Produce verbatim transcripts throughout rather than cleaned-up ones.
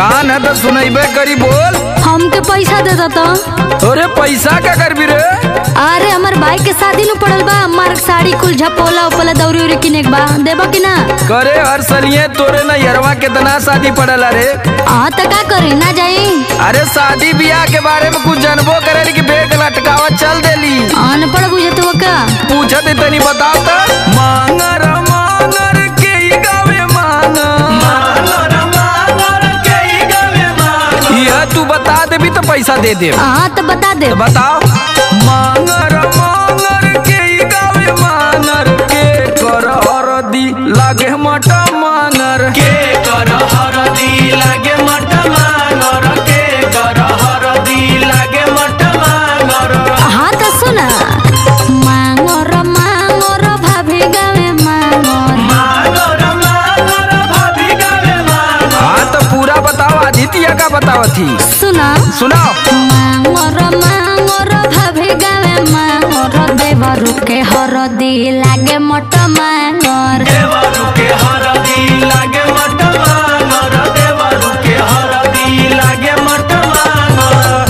कान है तो सुनैबे करी, बोल। हमके पैसा दे दो। अरे पैसा क्या करबी रे? अरे हमार भाई के शादी न पड़ल बा, हमार साड़ी कुल झपोला उपला दौरी उरी किने के बा, देबो कि ना? करे हर सलिए तोरे ना यरवा कितना शादी पड़ल रे। हाँ तो का करी, ना जाई? अरे शादी ब्याह के बारे में कुछ जानबो करे कि बेग लटकावा चल देली। अनपढ़ बुझत हो का? पूछत तनी बताओ तो। मांगर मांगर के गावे मांगर मांगर मांगर के गावे मांगर, यह तू बता देबी तो पैसा दे दे। हाँ तो बता दे। तो बताओ। मांगर मांगर के गावे मांगर, के कर हरदी लागे मटा मांगर, के कर हरदी लागे मटा मांगर, के कर हरदी लागे मटा मांगर। हाँ तो सुना, मांगर मांगर भाभी गावे मांगर मांगर मांगर भाभी गावे मांगर। हाँ तो पूरा बताओ, आदित्य का बताओ थी। सुना सुनाओ। मांगर मांगर भाभी गावे मांगर, देवरु के हरदी लागे मट मांगर, देवरु के हरदी लागे मट मांगर, देवरु के हरदी लागे मट मांगर।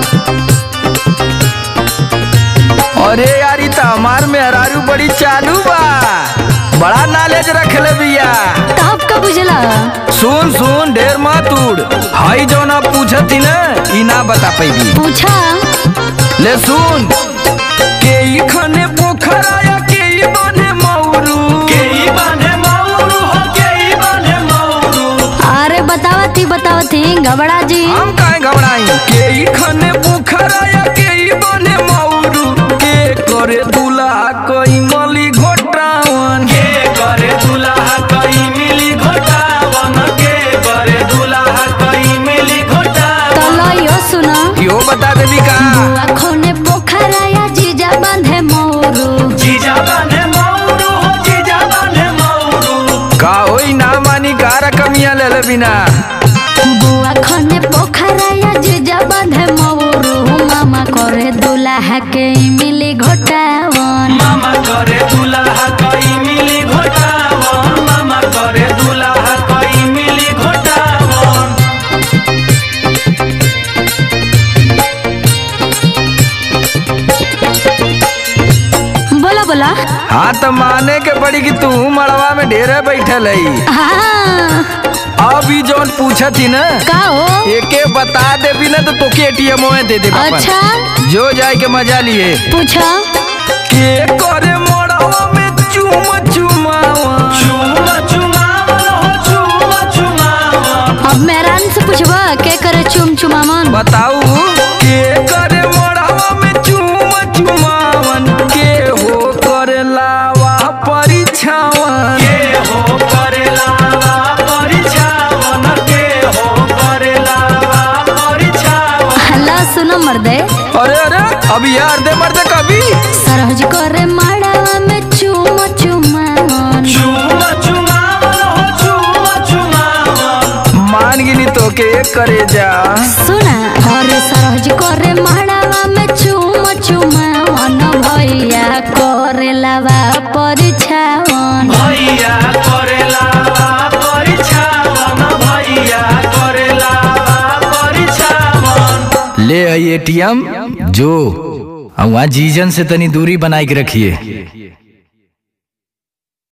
अरे यारी तो हमार मेहरारू बड़ी चालू बा, बड़ा नॉलेज रखले बिया। तब का बुझला? सुन सुन, ढेर मत उड़। हाई जो ना पूछती न, ई ना बता पैबी। पूछा। ले सुन, के ई खने पोखरा या के ई बने मौरू, के ई बने मौरू हो, के ई बने मौरू। अरे बतावती बतावती घबरा जी। हम काहे घबराई? के ई खने पोखरा या के ई बने मौरू, के करे दुल्हा कोई मली घोटावन, के करे दुल्हा कोई मिली घोटावन, के करे दुल्हा कोई मिली घोटावन। तलो यो सुना, यो बता देबी का? बुआ खोने पोखरा या जीजा बांधे मौरू, जीजा बांधे मौरू हो, जीजा बांधे मौरू। का होई ना मानी का रकमिया ले ले बिना। बुआ खोने पोखरा या जीजा बांधे मौरू, मामा करे दुल्हा के मिली घोटावन, मामा करे दुल्हा कोई मिली घोटावन, मामा करे दुल्हा कोई मिली घोटावन। बोला बोला। हाँ तो माने के पड़ी कि तू मड़वा में ढेरे बैठल है। हाँ अभी जौन पूछा थी ना, का हो? एके बता देबी ना तो तोके एटीएम में दे दे। अच्छा जो जाए के मजा लिए। पूछा। के करे मड़वा में चुम चुमावा, चुम चुमावा हो, चुम चुमावा। अब मेहरान से पूछबा के करे चुम चुमावन? बताऊ। के करे मड़वा में चुम चुमावन, के हो करे लावा परीक्षावन, के हो करे लावा परीक्षावन, के हो करे लावा परीक्षावन। हल्ला सुनो मर्दे। अरे अरे अभी यार दे मर्दे कभी। सरहज करे माड़ावा में चुम चुमावन, चुम चुमावन हो, चुम चुमावन। मान गिनी तो के करे जा। सुना, अरे सरहज करे माड़ावा में चुम चुमावन, भैया करे लावा परीक्षावन, भैया करे लावा परीक्षावन, भैया करे लावा परीक्षावन। ले आई एटीएम जो, वहाँ जीजन से तनी दूरी बनाई के रखिए।